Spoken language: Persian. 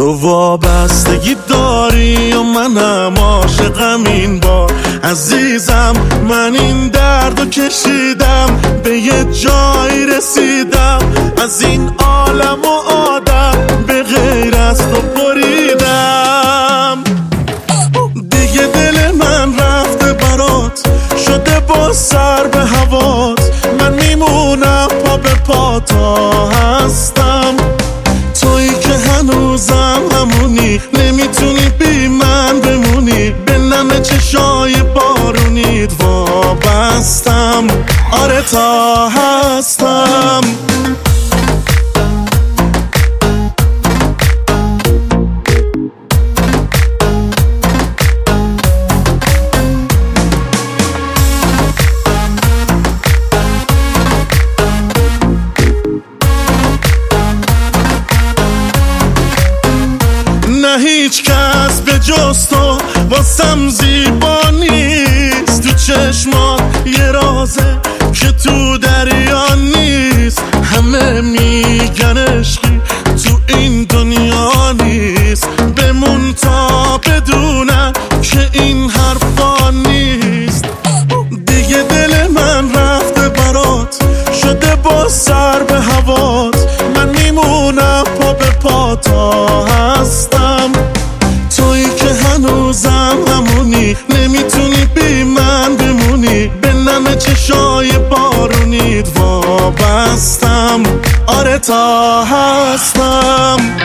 تو وابستگی داری و منم عاشقم این بار عزیزم. من این دردو کشیدم به یه جایی رسیدم، از این عالم و آدم به غیر از تو بریدم. دیگه دل من رفته برات، شده با سر به هوات. من میمونم پا به پا تا هستم، تویی که هنوزم همونی، نمیتونی بی من بمونی. به نم چشای بارونیت وابستم، آره تا هستم. نه هیچ کس به جز تو واسم زیبا نیست، تو چشمات یه رازه که تو دریا نیست. همه میگن عشقی تو این دنیا نیست، بمون تا بدونن که این حرفا نیست. دیگه دل من رفته برات، شده با سر به هوات. من میمونم پا به پا تا هستم، تویی که هنوزم همونی، نمیتونی بی من بمونی. به نم چشای بارونیت وابستم، آره تا هستم.